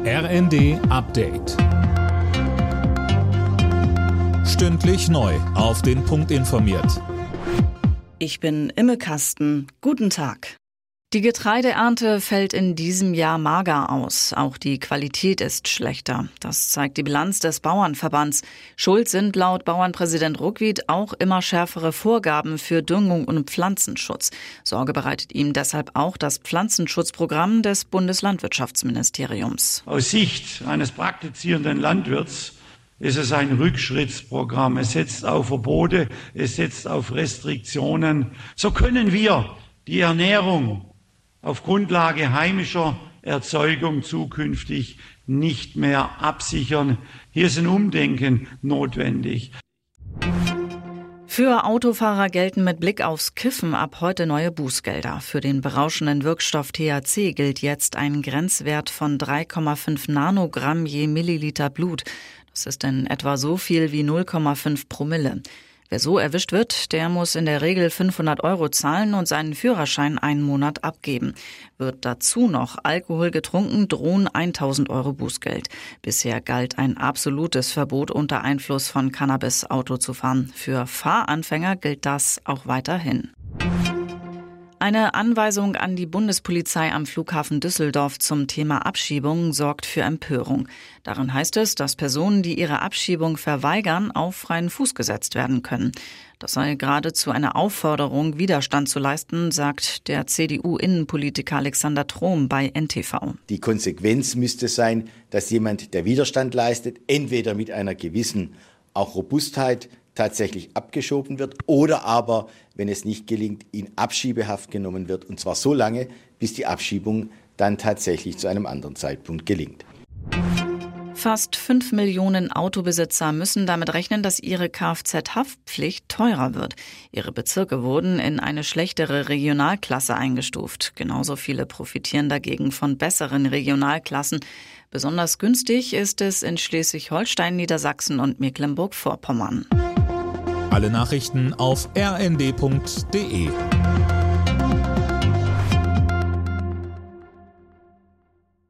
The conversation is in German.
RND Update. Stündlich neu auf den Punkt informiert. Ich bin Imme Kasten. Guten Tag. Die Getreideernte fällt in diesem Jahr mager aus. Auch die Qualität ist schlechter. Das zeigt die Bilanz des Bauernverbands. Schuld sind laut Bauernpräsident Ruckwied auch immer schärfere Vorgaben für Düngung und Pflanzenschutz. Sorge bereitet ihm deshalb auch das Pflanzenschutzprogramm des Bundeslandwirtschaftsministeriums. Aus Sicht eines praktizierenden Landwirts ist es ein Rückschrittsprogramm. Es setzt auf Verbote, es setzt auf Restriktionen. So können wir die Ernährung auf Grundlage heimischer Erzeugung zukünftig nicht mehr absichern. Hier ist ein Umdenken notwendig. Für Autofahrer gelten mit Blick aufs Kiffen ab heute neue Bußgelder. Für den berauschenden Wirkstoff THC gilt jetzt ein Grenzwert von 3,5 Nanogramm je Milliliter Blut. Das ist in etwa so viel wie 0,5 Promille. Wer so erwischt wird, der muss in der Regel 500 € zahlen und seinen Führerschein einen Monat abgeben. Wird dazu noch Alkohol getrunken, drohen 1.000 € Bußgeld. Bisher galt ein absolutes Verbot, unter Einfluss von Cannabis Auto zu fahren. Für Fahranfänger gilt das auch weiterhin. Eine Anweisung an die Bundespolizei am Flughafen Düsseldorf zum Thema Abschiebung sorgt für Empörung. Darin heißt es, dass Personen, die ihre Abschiebung verweigern, auf freien Fuß gesetzt werden können. Das sei geradezu eine Aufforderung, Widerstand zu leisten, sagt der CDU-Innenpolitiker Alexander Trom bei NTV. Die Konsequenz müsste sein, dass jemand, der Widerstand leistet, entweder mit einer gewissen auch Robustheit tatsächlich abgeschoben wird oder aber, wenn es nicht gelingt, in Abschiebehaft genommen wird, und zwar so lange, bis die Abschiebung dann tatsächlich zu einem anderen Zeitpunkt gelingt. Fast 5 Millionen Autobesitzer müssen damit rechnen, dass ihre Kfz-Haftpflicht teurer wird. Ihre Bezirke wurden in eine schlechtere Regionalklasse eingestuft. Genauso viele profitieren dagegen von besseren Regionalklassen. Besonders günstig ist es in Schleswig-Holstein, Niedersachsen und Mecklenburg-Vorpommern. Alle Nachrichten auf rnd.de.